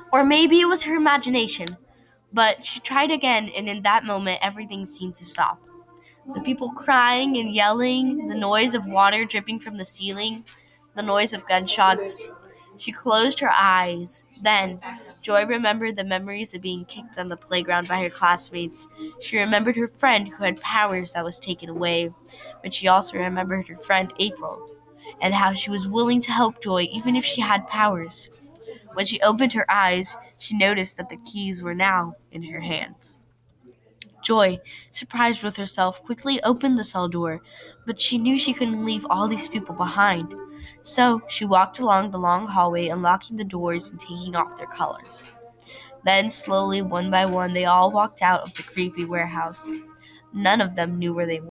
Or maybe it was her imagination. But she tried again, and in that moment, everything seemed to stop. The people crying and yelling, the noise of water dripping from the ceiling, the noise of gunshots. She closed her eyes. Then, Joy remembered the memories of being kicked on the playground by her classmates. She remembered her friend who had powers that was taken away. But she also remembered her friend April, and how she was willing to help Joy even if she had powers. When she opened her eyes, she noticed that the keys were now in her hands. Joy, surprised with herself, quickly opened the cell door, but she knew she couldn't leave all these people behind. So she walked along the long hallway, unlocking the doors and taking off their collars. Then, slowly, one by one, they all walked out of the creepy warehouse. None of them knew where they